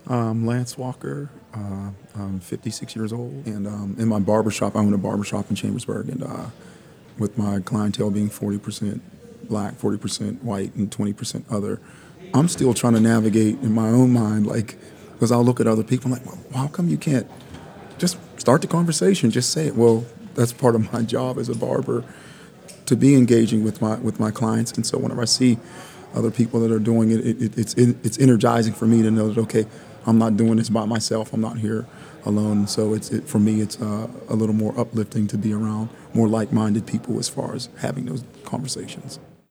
Lance Walker. I'm 56 years old, and in my barbershop, I own a barbershop in Chambersburg, and with my clientele being 40% black, 40% white, and 20% other, I'm still trying to navigate in my own mind, like, because I'll look at other people, I'm like, well, how come you can't just start the conversation, just say it? Well, that's part of my job as a barber, to be engaging with my clients, and so whenever I see other people that are doing it, it's energizing for me to know that, okay, I'm not doing this by myself. I'm not here alone. So for me, it's a little more uplifting to be around more like-minded people as far as having those conversations.